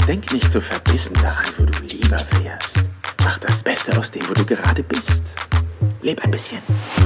Denk nicht so verbissen daran, wo du lieber wärst. Mach das Beste aus dem, wo du gerade bist. Leb ein bisschen.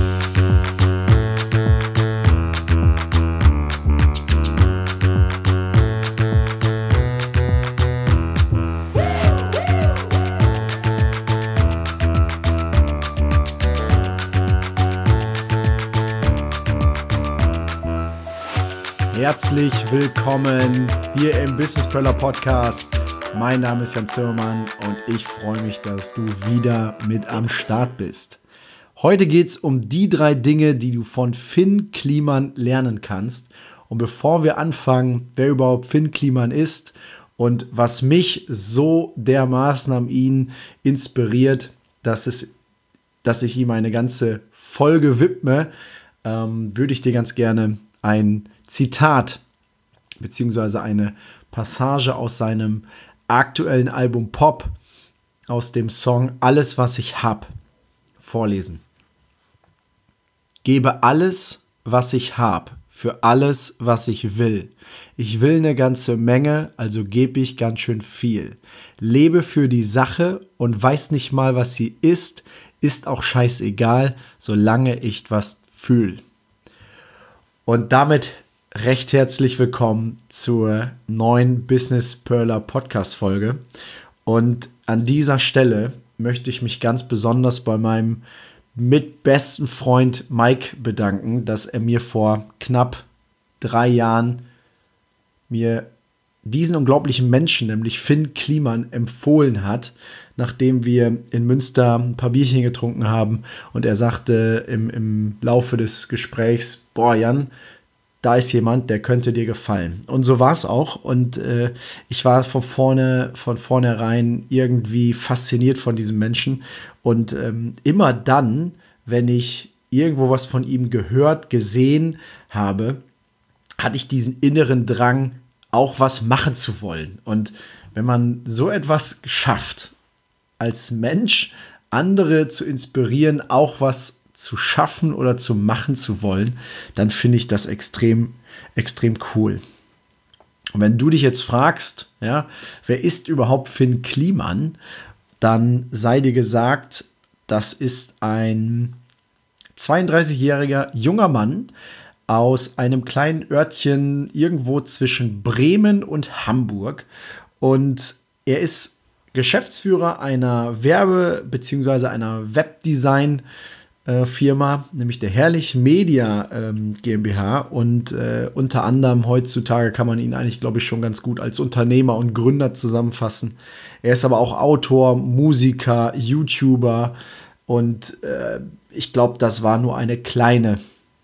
Herzlich willkommen hier im Business Perler Podcast. Mein Name ist Jan Zimmermann und ich freue mich, dass du wieder mit am Start bist. Heute geht es um die 3 Dinge, die du von Finn Kliman lernen kannst. Und bevor wir anfangen, wer überhaupt Finn Kliman ist und was mich so dermaßen an ihn inspiriert, dass ich ihm eine ganze Folge widme, würde ich dir ganz gerne ein Zitat beziehungsweise eine Passage aus seinem aktuellen Album Pop aus dem Song Alles, was ich hab vorlesen. Gebe alles, was ich hab, für alles, was ich will. Ich will eine ganze Menge, also gebe ich ganz schön viel. Lebe für die Sache und weiß nicht mal, was sie ist auch scheißegal, solange ich was fühle. Und damit recht herzlich willkommen zur neuen Business Perler Podcast Folge. Und an dieser Stelle möchte ich mich ganz besonders bei meinem mitbesten Freund Mike bedanken, dass er mir vor knapp 3 Jahren mir diesen unglaublichen Menschen, nämlich Finn Kliman, empfohlen hat, nachdem wir in Münster ein paar Bierchen getrunken haben und er sagte im Laufe des Gesprächs, boah Jan, da ist jemand, der könnte dir gefallen. Und so war es auch. Und ich war von vornherein irgendwie fasziniert von diesem Menschen. Und immer dann, wenn ich irgendwo was von ihm gehört, gesehen habe, hatte ich diesen inneren Drang, auch was machen zu wollen. Und wenn man so etwas schafft, als Mensch andere zu inspirieren, auch was zu schaffen oder zu machen zu wollen, dann finde ich das extrem, extrem cool. Und wenn du dich jetzt fragst, ja, wer ist überhaupt Finn Kliman, dann sei dir gesagt, das ist ein 32-jähriger junger Mann aus einem kleinen Örtchen irgendwo zwischen Bremen und Hamburg. Und er ist Geschäftsführer einer bzw. einer Webdesign Firma, nämlich der Herrlich Media GmbH und unter anderem heutzutage kann man ihn eigentlich, glaube ich, schon ganz gut als Unternehmer und Gründer zusammenfassen. Er ist aber auch Autor, Musiker, YouTuber und ich glaube, das war nur eine kleine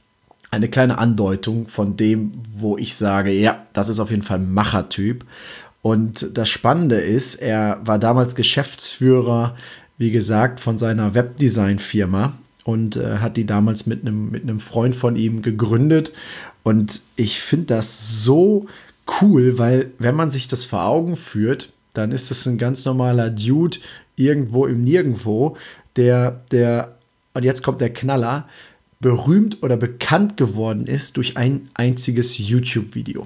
Andeutung von dem, wo ich sage, ja, das ist auf jeden Fall ein Machertyp. Und das Spannende ist, er war damals Geschäftsführer, wie gesagt, von seiner Webdesign-Firma und hat die damals mit einem Freund von ihm gegründet. Und ich finde das so cool, weil wenn man sich das vor Augen führt, dann ist das ein ganz normaler Dude irgendwo im Nirgendwo, der, und jetzt kommt der Knaller, berühmt oder bekannt geworden ist durch ein einziges YouTube-Video.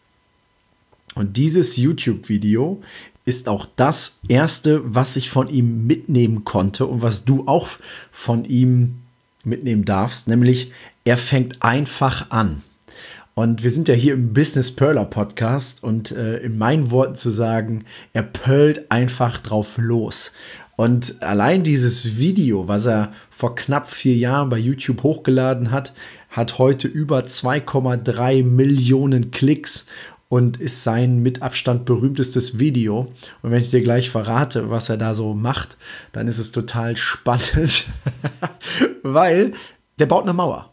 Und dieses YouTube-Video ist auch das erste, was ich von ihm mitnehmen konnte und was du auch von ihm mitnehmen darfst, nämlich er fängt einfach an. Und wir sind ja hier im Business Perler Podcast und in meinen Worten zu sagen, er pölt einfach drauf los. Und allein dieses Video, was er vor knapp 4 Jahren bei YouTube hochgeladen hat, hat heute über 2,3 Millionen Klicks und ist sein mit Abstand berühmtestes Video. Und wenn ich dir gleich verrate, was er da so macht, dann ist es total spannend, weil der baut eine Mauer.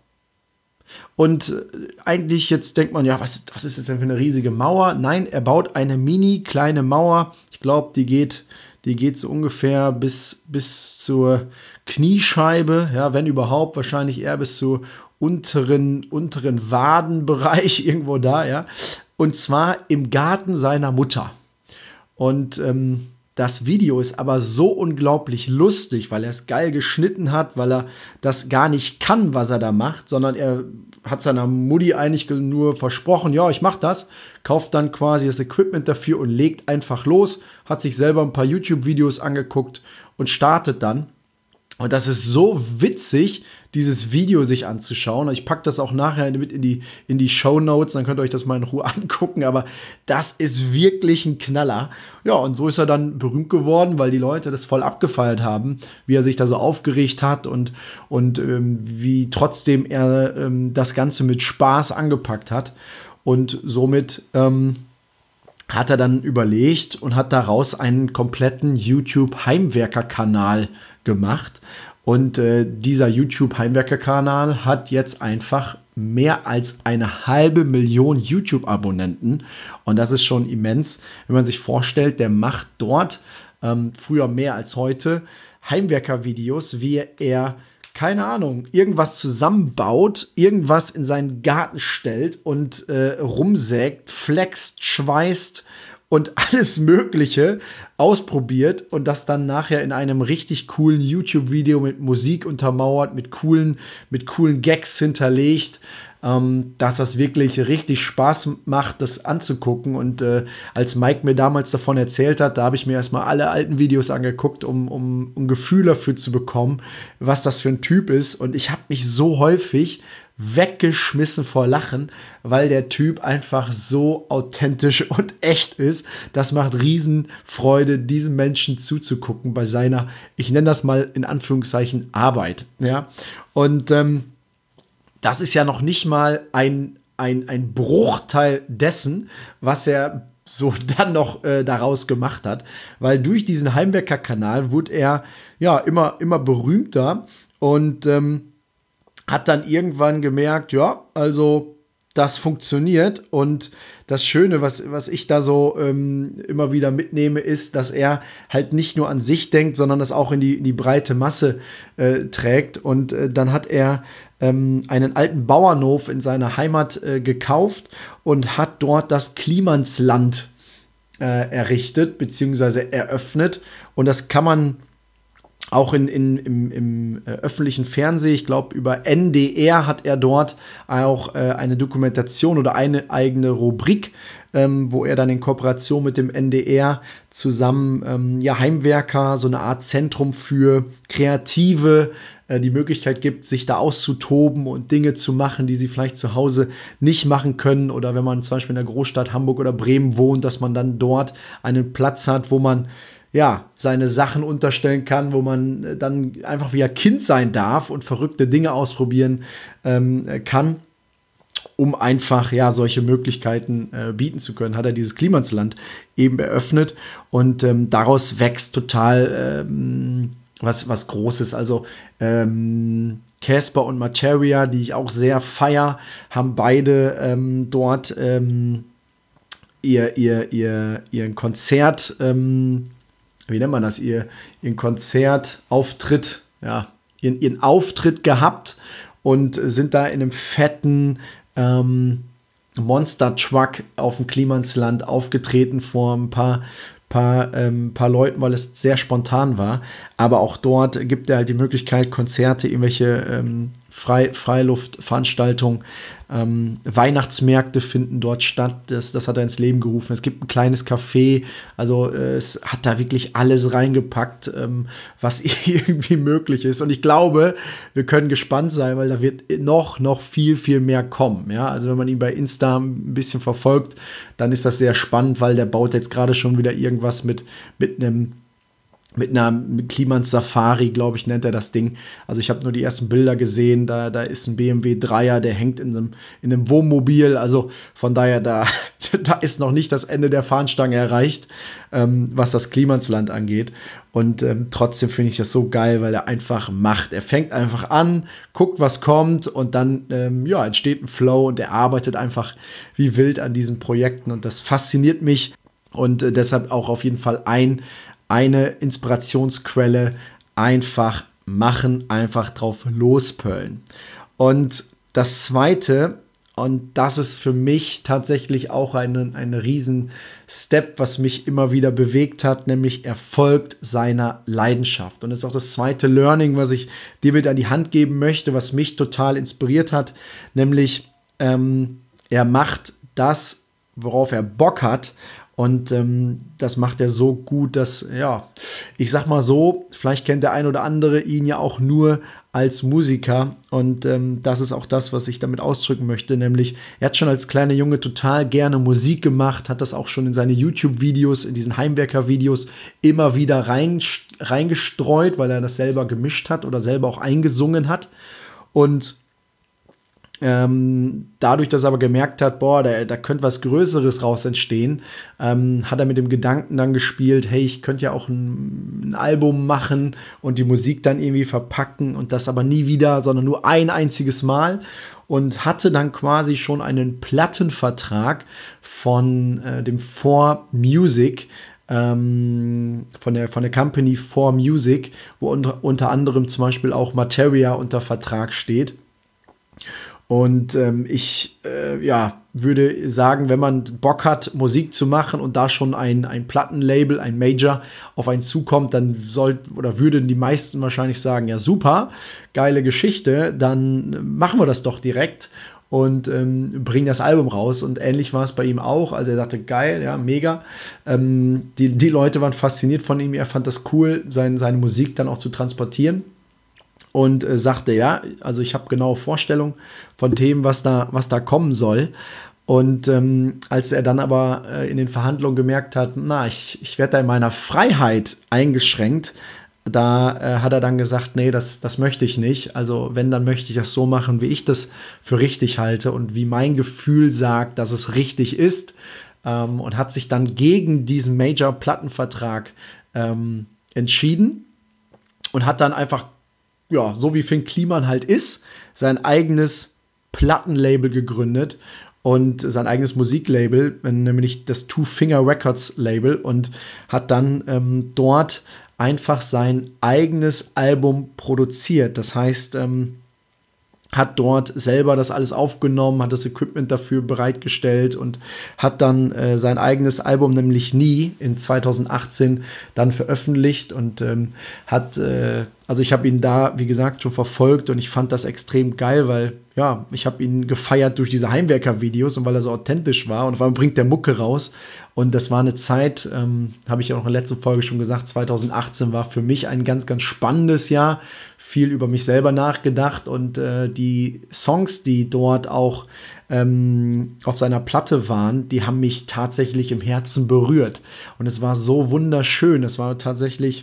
Und eigentlich jetzt denkt man, ja, was ist jetzt denn für eine riesige Mauer? Nein, er baut eine mini kleine Mauer. Ich glaube, die geht so ungefähr bis zur Kniescheibe, ja, wenn überhaupt, wahrscheinlich eher bis zur unteren Wadenbereich irgendwo da, ja. Und zwar im Garten seiner Mutter. Und das Video ist aber so unglaublich lustig, weil er es geil geschnitten hat, weil er das gar nicht kann, was er da macht, sondern er hat seiner Mutti eigentlich nur versprochen, ja, ich mache das, kauft dann quasi das Equipment dafür und legt einfach los, hat sich selber ein paar YouTube-Videos angeguckt und startet dann. Und das ist so witzig, dieses Video sich anzuschauen. Ich packe das auch nachher mit in die Shownotes, dann könnt ihr euch das mal in Ruhe angucken. Aber das ist wirklich ein Knaller. Ja, und so ist er dann berühmt geworden, weil die Leute das voll abgefeiert haben, wie er sich da so aufgeregt hat und wie trotzdem er das Ganze mit Spaß angepackt hat. Und somit hat er dann überlegt und hat daraus einen kompletten YouTube-Heimwerker-Kanal gemacht. Und dieser YouTube-Heimwerker-Kanal hat jetzt einfach mehr als 500.000 YouTube-Abonnenten. Und das ist schon immens, wenn man sich vorstellt, der macht dort früher mehr als heute Heimwerker-Videos, wie er keine Ahnung, irgendwas zusammenbaut, irgendwas in seinen Garten stellt und rumsägt, flext, schweißt und alles Mögliche ausprobiert und das dann nachher in einem richtig coolen YouTube-Video mit Musik untermauert, mit coolen Gags hinterlegt, dass das wirklich richtig Spaß macht, das anzugucken. Und als Mike mir damals davon erzählt hat, da habe ich mir erstmal alle alten Videos angeguckt, um ein Gefühl dafür zu bekommen, was das für ein Typ ist. Und ich habe mich so häufig weggeschmissen vor Lachen, weil der Typ einfach so authentisch und echt ist. Das macht Riesenfreude, diesem Menschen zuzugucken bei seiner, ich nenne das mal in Anführungszeichen, Arbeit. Ja? Und das ist ja noch nicht mal ein Bruchteil dessen, was er so dann noch daraus gemacht hat, weil durch diesen Heimwerker-Kanal wurde er ja immer berühmter und hat dann irgendwann gemerkt, ja, also das funktioniert. Und das Schöne, was ich da so immer wieder mitnehme, ist, dass er halt nicht nur an sich denkt, sondern das auch in die breite Masse trägt. Und dann hat er einen alten Bauernhof in seiner Heimat gekauft und hat dort das Klimansland errichtet bzw. eröffnet. Und das kann man auch im öffentlichen Fernsehen, ich glaube über NDR hat er dort auch eine Dokumentation oder eine eigene Rubrik, wo er dann in Kooperation mit dem NDR zusammen Heimwerker, so eine Art Zentrum für Kreative, die Möglichkeit gibt, sich da auszutoben und Dinge zu machen, die sie vielleicht zu Hause nicht machen können. Oder wenn man zum Beispiel in der Großstadt Hamburg oder Bremen wohnt, dass man dann dort einen Platz hat, wo man seine Sachen unterstellen kann, wo man dann einfach wie ein Kind sein darf und verrückte Dinge ausprobieren kann, um einfach solche Möglichkeiten bieten zu können, hat er dieses Klimansland eben eröffnet und daraus wächst total was Großes. Also Casper und Materia, die ich auch sehr feier, haben beide dort ihren Konzert wie nennt man das, ihren Konzertauftritt, ihren Auftritt gehabt und sind da in einem fetten Monster-Truck auf dem Klimansland aufgetreten vor ein paar Leuten, weil es sehr spontan war. Aber auch dort gibt er halt die Möglichkeit, Konzerte, irgendwelche Freiluftveranstaltungen, Weihnachtsmärkte finden dort statt. Das hat er ins Leben gerufen. Es gibt ein kleines Café. Also es hat da wirklich alles reingepackt, was irgendwie möglich ist. Und ich glaube, wir können gespannt sein, weil da wird noch viel, viel mehr kommen. Ja? Also wenn man ihn bei Insta ein bisschen verfolgt, dann ist das sehr spannend, weil der baut jetzt gerade schon wieder irgendwas mit einer Klimans-Safari, glaube ich, nennt er das Ding. Also ich habe nur die ersten Bilder gesehen, da ist ein BMW 3er, der hängt in einem Wohnmobil, also von daher, da ist noch nicht das Ende der Fahnenstange erreicht, was das Klimansland angeht. Und trotzdem finde ich das so geil, weil er einfach macht. Er fängt einfach an, guckt, was kommt und dann entsteht ein Flow und er arbeitet einfach wie wild an diesen Projekten und das fasziniert mich und deshalb auch auf jeden Fall eine Inspirationsquelle, einfach machen, einfach drauf lospöllen. Und das Zweite, Und das ist für mich tatsächlich auch ein riesen Step, was mich immer wieder bewegt hat, nämlich er folgt seiner Leidenschaft. Und das ist auch das zweite Learning, was ich dir mit an die Hand geben möchte, was mich total inspiriert hat, nämlich er macht das, worauf er Bock hat. Und das macht er so gut, dass, ja, ich sag mal so, vielleicht kennt der ein oder andere ihn ja auch nur als Musiker. Und das ist auch das, was ich damit ausdrücken möchte, nämlich er hat schon als kleiner Junge total gerne Musik gemacht, hat das auch schon in seine YouTube-Videos, in diesen Heimwerker-Videos immer wieder reingestreut, weil er das selber gemischt hat oder selber auch eingesungen hat. Und dadurch, dass er aber gemerkt hat, boah, da könnte was Größeres raus entstehen, hat er mit dem Gedanken dann gespielt, hey, ich könnte ja auch ein Album machen und die Musik dann irgendwie verpacken und das aber nie wieder, sondern nur ein einziges Mal und hatte dann quasi schon einen Plattenvertrag von dem 4Music, von der Company 4Music, wo unter anderem zum Beispiel auch Materia unter Vertrag steht. Und ich würde sagen, wenn man Bock hat, Musik zu machen und da schon ein Plattenlabel, ein Major auf einen zukommt, dann würden die meisten wahrscheinlich sagen, ja super, geile Geschichte, dann machen wir das doch direkt und bringen das Album raus. Und ähnlich war es bei ihm auch. Also er sagte, geil, ja, mega. Die Leute waren fasziniert von ihm, er fand das cool, seine Musik dann auch zu transportieren. Und sagte, ja, also ich habe genaue Vorstellungen von Themen, was da kommen soll. Und als er dann aber in den Verhandlungen gemerkt hat, ich werde da in meiner Freiheit eingeschränkt, da hat er dann gesagt, nee, das möchte ich nicht. Also wenn, dann möchte ich das so machen, wie ich das für richtig halte und wie mein Gefühl sagt, dass es richtig ist. Und hat sich dann gegen diesen Major-Plattenvertrag entschieden und hat dann einfach, ja, so wie Finn Kliman halt ist, sein eigenes Plattenlabel gegründet und sein eigenes Musiklabel, nämlich das Two Finger Records Label, und hat dann dort einfach sein eigenes Album produziert. Das heißt, hat dort selber das alles aufgenommen, hat das Equipment dafür bereitgestellt und hat dann sein eigenes Album, nämlich Nie, in 2018 dann veröffentlicht und also ich habe ihn da, wie gesagt, schon verfolgt und ich fand das extrem geil, weil, ja, ich habe ihn gefeiert durch diese Heimwerker-Videos und weil er so authentisch war und auf einmal bringt der Mucke raus und das war eine Zeit, habe ich ja auch in der letzten Folge schon gesagt, 2018 war für mich ein ganz, ganz spannendes Jahr, viel über mich selber nachgedacht und die Songs, die dort auch auf seiner Platte waren, die haben mich tatsächlich im Herzen berührt und es war so wunderschön, es war tatsächlich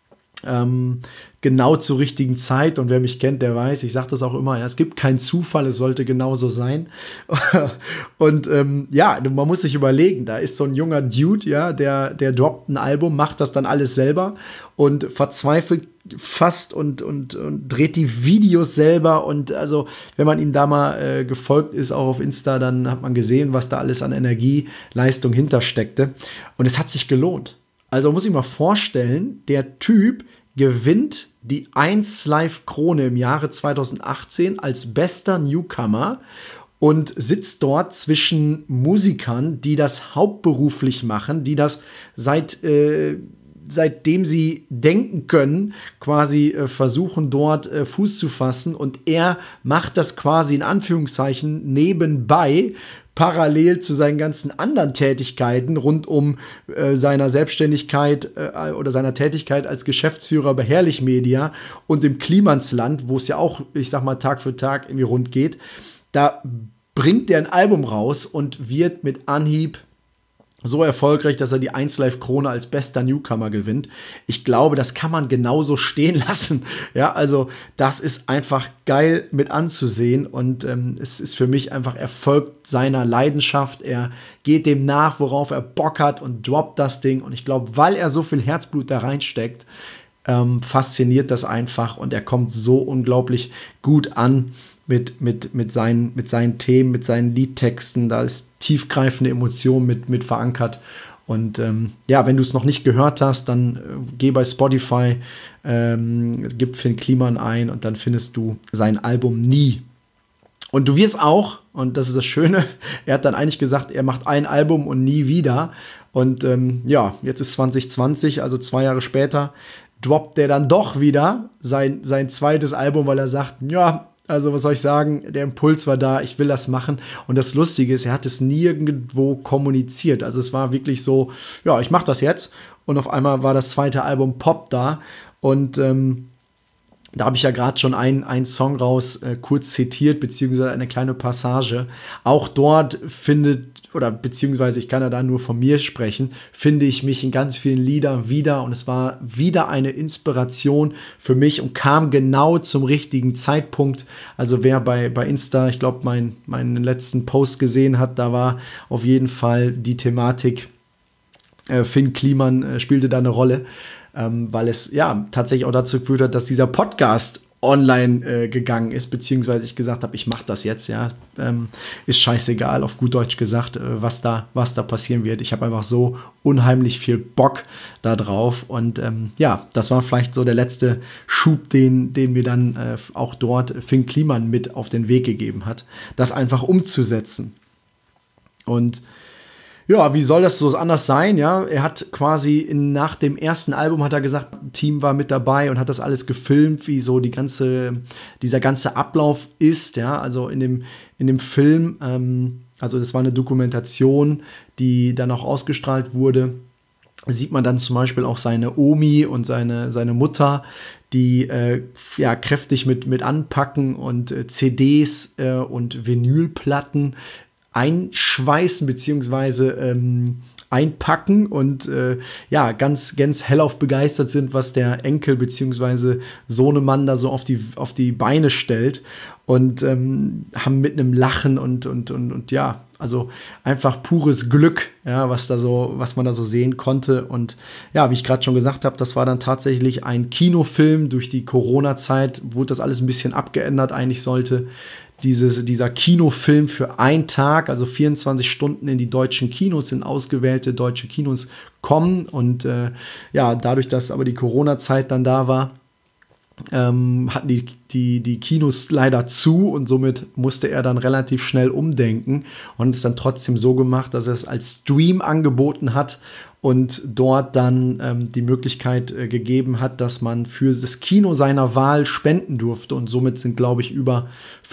genau zur richtigen Zeit und wer mich kennt, der weiß, ich sage das auch immer, ja, es gibt keinen Zufall, es sollte genauso sein und ja, man muss sich überlegen, da ist so ein junger Dude, ja, der droppt ein Album, macht das dann alles selber und verzweifelt fast und dreht die Videos selber und also, wenn man ihm da mal gefolgt ist, auch auf Insta, dann hat man gesehen, was da alles an Energieleistung hintersteckte und es hat sich gelohnt. Also muss ich mal vorstellen, der Typ gewinnt die 1Live-Krone im Jahre 2018 als bester Newcomer und sitzt dort zwischen Musikern, die das hauptberuflich machen, die das seitdem sie denken können, quasi versuchen dort Fuß zu fassen und er macht das quasi in Anführungszeichen nebenbei, parallel zu seinen ganzen anderen Tätigkeiten rund um seiner Selbstständigkeit oder seiner Tätigkeit als Geschäftsführer bei Herrlich Media und im Klimansland, wo es ja auch, ich sag mal, Tag für Tag irgendwie rund geht, da bringt er ein Album raus und wird mit Anhieb so erfolgreich, dass er die 1Live-Krone als bester Newcomer gewinnt. Ich glaube, das kann man genauso stehen lassen. Ja, also das ist einfach geil mit anzusehen und es ist für mich einfach, er folgt seiner Leidenschaft, er geht dem nach, worauf er Bock hat und droppt das Ding und ich glaube, weil er so viel Herzblut da reinsteckt, fasziniert das einfach und er kommt so unglaublich gut an mit seinen Themen, mit seinen Liedtexten, da ist tiefgreifende Emotion mit verankert. Und ja, wenn du es noch nicht gehört hast, dann geh bei Spotify, gib Finn Kliman ein und dann findest du sein Album Nie. Und du wirst auch Und das ist das Schöne. Er hat dann eigentlich gesagt, er macht ein Album und nie wieder. Und jetzt ist 2020, also 2 Jahre später, droppt er dann doch wieder sein zweites Album, weil er sagt, ja, also was soll ich sagen, der Impuls war da, ich will das machen. Und das Lustige ist, er hat es nirgendwo kommuniziert. Also es war wirklich so, ja, ich mache das jetzt. Und auf einmal war das zweite Album Pop da. Und da habe ich ja gerade schon einen Song raus kurz zitiert, beziehungsweise eine kleine Passage. Auch dort beziehungsweise ich kann ja da nur von mir sprechen, finde ich mich in ganz vielen Liedern wieder. Und es war wieder eine Inspiration für mich und kam genau zum richtigen Zeitpunkt. Also wer bei Insta, ich glaube, meinen letzten Post gesehen hat, da war auf jeden Fall die Thematik, Finn Kliman spielte da eine Rolle. Weil es ja tatsächlich auch dazu geführt hat, dass dieser Podcast online gegangen ist, beziehungsweise ich gesagt habe, ich mache das jetzt, ja, ist scheißegal, auf gut Deutsch gesagt, was da passieren wird. Ich habe einfach so unheimlich viel Bock da drauf und das war vielleicht so der letzte Schub, den mir dann auch dort Finn Kliman mit auf den Weg gegeben hat, das einfach umzusetzen. Und ja, wie soll das so anders sein? Ja, er hat quasi nach dem ersten Album hat er gesagt, Team war mit dabei und hat das alles gefilmt, wie so dieser ganze Ablauf ist. Ja, also in dem Film, also das war eine Dokumentation, die dann auch ausgestrahlt wurde. Sieht man dann zum Beispiel auch seine Omi und seine Mutter, die kräftig mit anpacken und CDs und Vinylplatten einschweißen beziehungsweise einpacken und ganz hellauf begeistert sind, was der Enkel beziehungsweise Sohnemann da so auf die Beine stellt und haben mit einem Lachen und ja, also einfach pures Glück, ja, was man da so sehen konnte. Und ja, wie ich gerade schon gesagt habe, das war dann tatsächlich ein Kinofilm. Durch die Corona-Zeit wurde das alles ein bisschen abgeändert. Eigentlich sollte dieser Kinofilm für einen Tag, also 24 Stunden in die deutschen Kinos, in ausgewählte deutsche Kinos kommen. Und dadurch, dass aber die Corona-Zeit dann da war, hatten die Kinos leider zu und somit musste er dann relativ schnell umdenken und es dann trotzdem so gemacht, dass er es als Stream angeboten hat und dort dann die Möglichkeit gegeben hat, dass man für das Kino seiner Wahl spenden durfte und somit sind, glaube ich, über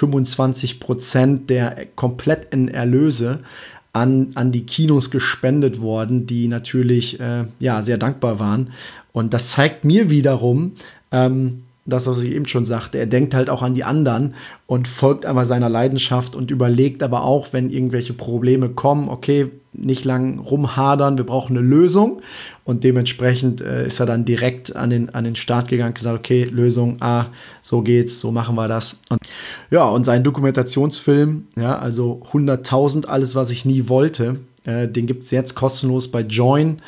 25% der kompletten Erlöse an die Kinos gespendet worden, die natürlich sehr dankbar waren. Und das zeigt mir wiederum, das, was ich eben schon sagte, er denkt halt auch an die anderen und folgt einfach seiner Leidenschaft und überlegt aber auch, wenn irgendwelche Probleme kommen, okay, nicht lang rumhadern, wir brauchen eine Lösung und dementsprechend ist er dann direkt an den Start gegangen, gesagt, okay, Lösung, so geht's, so machen wir das. Und sein Dokumentationsfilm, ja, also 100.000, alles, was ich nie wollte, den gibt es jetzt kostenlos bei Join,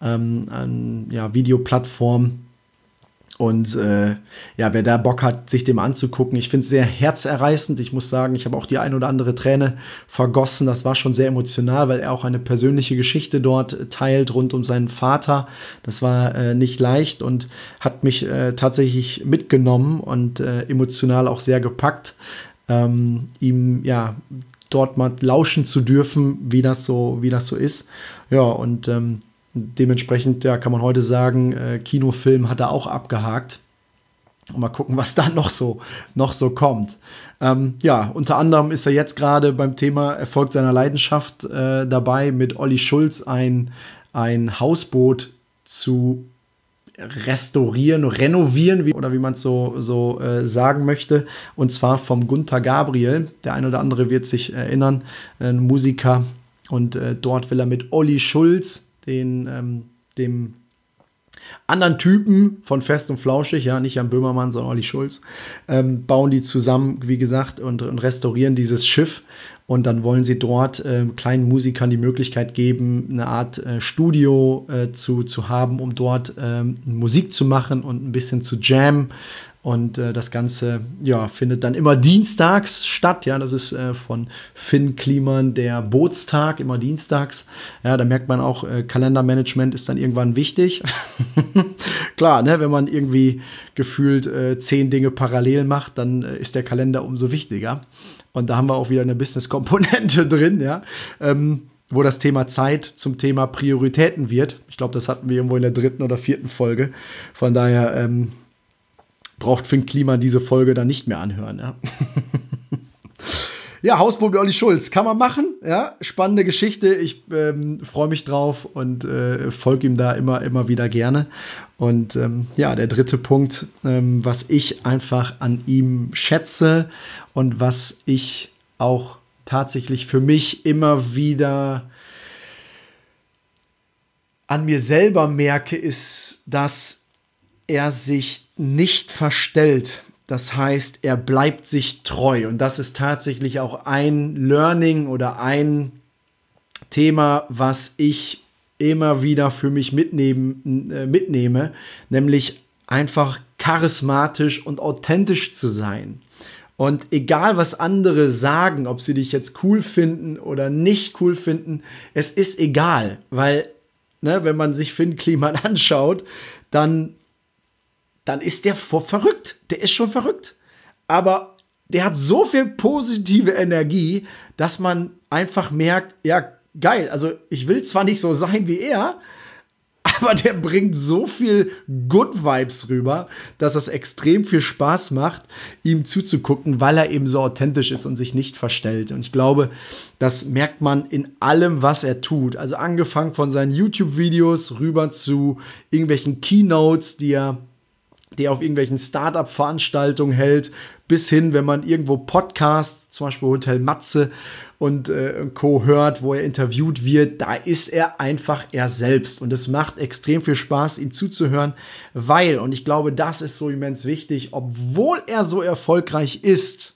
Videoplattform. Und wer da Bock hat, sich dem anzugucken, ich finde es sehr herzerreißend. Ich muss sagen, ich habe auch die ein oder andere Träne vergossen. Das war schon sehr emotional, weil er auch eine persönliche Geschichte dort teilt rund um seinen Vater. Das war nicht leicht und hat mich tatsächlich mitgenommen und emotional auch sehr gepackt, ihm dort mal lauschen zu dürfen, wie das so ist. Ja, und dementsprechend kann man heute sagen, Kinofilm hat er auch abgehakt. Und mal gucken, was da noch so kommt. Unter anderem ist er jetzt gerade beim Thema Erfolg seiner Leidenschaft dabei, mit Olli Schulz ein Hausboot zu renovieren, wie man es so sagen möchte. Und zwar vom Gunther Gabriel. Der ein oder andere wird sich erinnern, ein Musiker. Und dort will er mit Olli Schulz, dem anderen Typen von Fest und Flauschig, ja, nicht Jan Böhmermann, sondern Olli Schulz, bauen die zusammen, wie gesagt, und restaurieren dieses Schiff. Und dann wollen sie dort kleinen Musikern die Möglichkeit geben, eine Art Studio zu haben, um dort Musik zu machen und ein bisschen zu jammen. Und das Ganze findet dann immer dienstags statt. Ja, das ist von Finn Kliman der Bootstag, immer dienstags. Ja, da merkt man auch, Kalendermanagement ist dann irgendwann wichtig. Klar, ne, wenn man irgendwie gefühlt 10 Dinge parallel macht, dann ist der Kalender umso wichtiger. Und da haben wir auch wieder eine Business-Komponente drin, ja. Wo das Thema Zeit zum Thema Prioritäten wird. Ich glaube, das hatten wir irgendwo in der 3. oder 4. Folge. Von daher braucht Finn Kliman diese Folge dann nicht mehr anhören. Ja, ja, Hausboot mit Olli Schulz. Kann man machen. Ja, spannende Geschichte. Ich freue mich drauf und folge ihm da immer wieder gerne. Und der 3. Punkt, was ich einfach an ihm schätze und was ich auch tatsächlich für mich immer wieder an mir selber merke, ist, dass er sich nicht verstellt. Das heißt, er bleibt sich treu. Und das ist tatsächlich auch ein Learning oder ein Thema, was ich immer wieder für mich mitnehme, nämlich einfach charismatisch und authentisch zu sein. Und egal, was andere sagen, ob sie dich jetzt cool finden oder nicht cool finden, es ist egal, weil, ne, wenn man sich Finn Kliman anschaut, dann ist der verrückt. Der ist schon verrückt. Aber der hat so viel positive Energie, dass man einfach merkt, ja, geil, also ich will zwar nicht so sein wie er, aber der bringt so viel Good Vibes rüber, dass es extrem viel Spaß macht, ihm zuzugucken, weil er eben so authentisch ist und sich nicht verstellt. Und ich glaube, das merkt man in allem, was er tut. Also angefangen von seinen YouTube-Videos rüber zu irgendwelchen Keynotes, die er auf irgendwelchen Startup-Veranstaltungen hält, bis hin, wenn man irgendwo Podcasts, zum Beispiel Hotel Matze und Co. hört, wo er interviewt wird, da ist er einfach er selbst. Und es macht extrem viel Spaß, ihm zuzuhören, weil, und ich glaube, das ist so immens wichtig, obwohl er so erfolgreich ist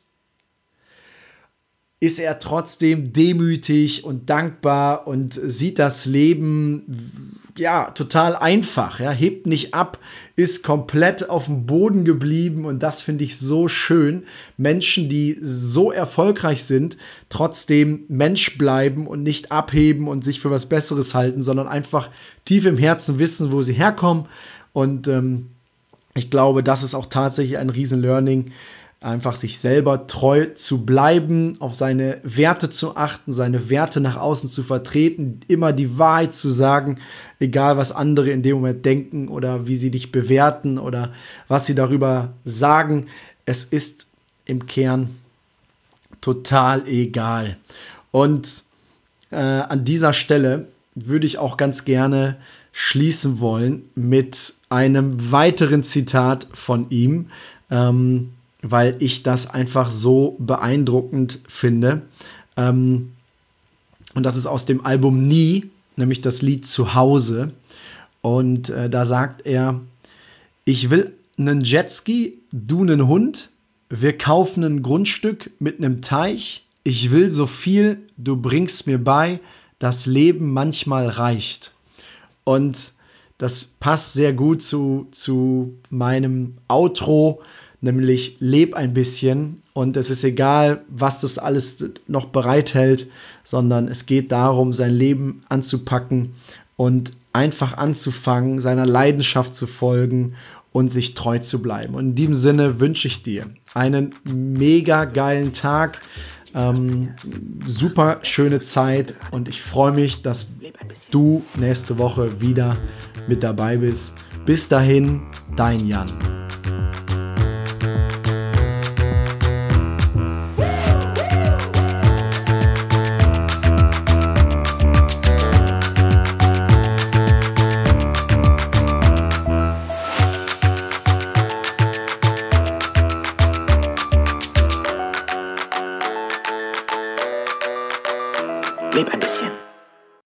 er trotzdem demütig und dankbar und sieht das Leben total einfach, ja, hebt nicht ab, ist komplett auf dem Boden geblieben und das finde ich so schön. Menschen, die so erfolgreich sind, trotzdem Mensch bleiben und nicht abheben und sich für was Besseres halten, sondern einfach tief im Herzen wissen, wo sie herkommen. Und ich glaube, das ist auch tatsächlich ein Riesen-Learning, einfach sich selber treu zu bleiben, auf seine Werte zu achten, seine Werte nach außen zu vertreten, immer die Wahrheit zu sagen, egal was andere in dem Moment denken oder wie sie dich bewerten oder was sie darüber sagen. Es ist im Kern total egal. Und an dieser Stelle würde ich auch ganz gerne schließen wollen mit einem weiteren Zitat von ihm, weil ich das einfach so beeindruckend finde. Und das ist aus dem Album Nie, nämlich das Lied Zuhause. Und da sagt er, ich will einen Jetski, du einen Hund, wir kaufen ein Grundstück mit einem Teich, ich will so viel, du bringst mir bei, das Leben manchmal reicht. Und das passt sehr gut zu meinem Outro, nämlich leb ein bisschen und es ist egal, was das alles noch bereithält, sondern es geht darum, sein Leben anzupacken und einfach anzufangen, seiner Leidenschaft zu folgen und sich treu zu bleiben. Und in diesem Sinne wünsche ich dir einen mega geilen Tag, super schöne Zeit und ich freue mich, dass du nächste Woche wieder mit dabei bist. Bis dahin, dein Jan.